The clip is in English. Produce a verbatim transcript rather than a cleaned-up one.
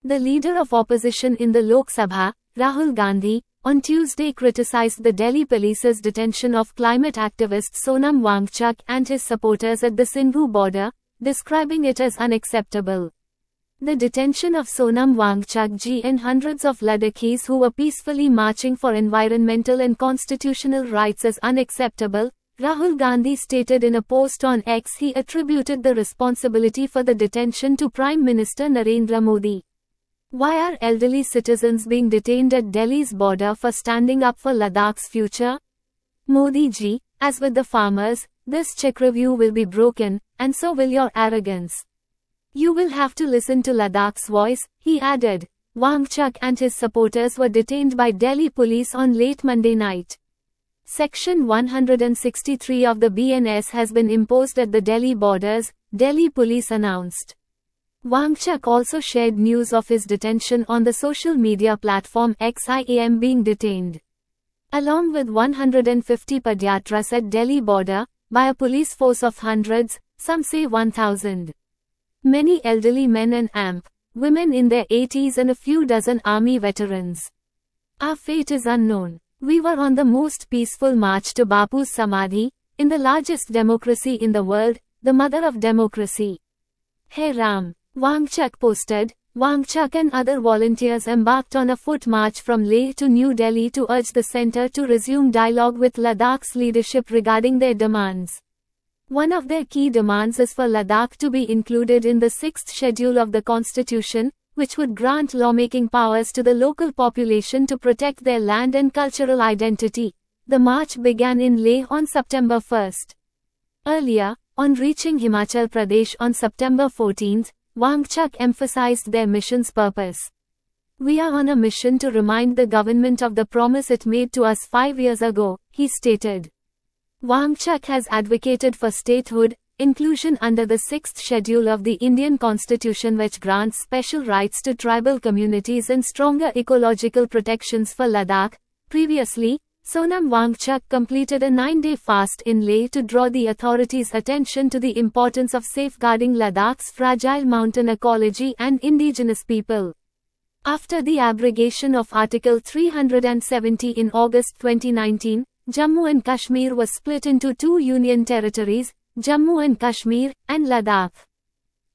The leader of opposition in the Lok Sabha, Rahul Gandhi, on Tuesday criticized the Delhi police's detention of climate activist Sonam Wangchuk and his supporters at the Sindhu border, describing it as unacceptable. The detention of Sonam Wangchuk ji and hundreds of Ladakhis who were peacefully marching for environmental and constitutional rights is unacceptable, Rahul Gandhi stated in a post on X. He attributed the responsibility for the detention to Prime Minister Narendra Modi. Why are elderly citizens being detained at Delhi's border for standing up for Ladakh's future? Modi ji, as with the farmers, this Chakravyuh will be broken, and so will your arrogance. You will have to listen to Ladakh's voice, he added. Wangchuk and his supporters were detained by Delhi police on late Monday night. Section one hundred sixty-three of the B N S has been imposed at the Delhi borders, Delhi police announced. Wangchuk also shared news of his detention on the social media platform X. I am being detained, along with one hundred fifty Padyatras at Delhi border, by a police force of hundreds, some say one thousand. Many elderly men and amp, women in their eighties and a few dozen army veterans. Our fate is unknown. We were on the most peaceful march to Bapu's Samadhi, in the largest democracy in the world, the mother of democracy. Hey Ram. Wangchuk posted. Wangchuk and other volunteers embarked on a foot march from Leh to New Delhi to urge the centre to resume dialogue with Ladakh's leadership regarding their demands. One of their key demands is for Ladakh to be included in the sixth schedule of the constitution, which would grant lawmaking powers to the local population to protect their land and cultural identity. The march began in Leh on September first. Earlier, on reaching Himachal Pradesh on September fourteenth, Wangchuk emphasized their mission's purpose. We are on a mission to remind the government of the promise it made to us five years ago, he stated. Wangchuk has advocated for statehood, inclusion under the sixth schedule of the Indian Constitution, which grants special rights to tribal communities and stronger ecological protections for Ladakh. Previously, Sonam Wangchuk completed a nine-day fast in Leh to draw the authorities' attention to the importance of safeguarding Ladakh's fragile mountain ecology and indigenous people. After the abrogation of Article three hundred seventy in August twenty nineteen, Jammu and Kashmir was split into two union territories, Jammu and Kashmir, and Ladakh.